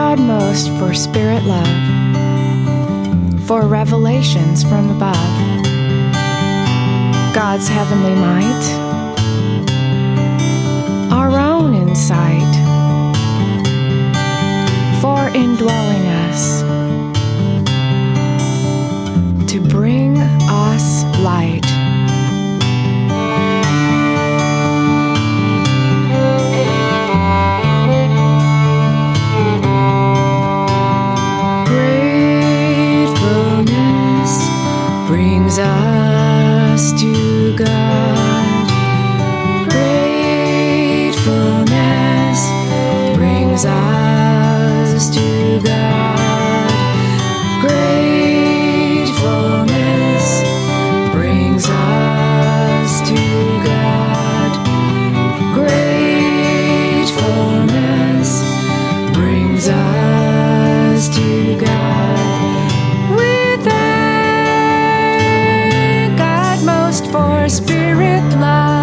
God most for spirit love, for revelations from above, God's heavenly might, our own insight, for indwelling us, to bring us light. Brings us to God. Gratefulness brings us to God. Gratefulness brings us to God. Gratefulness brings us to God. For spirit love.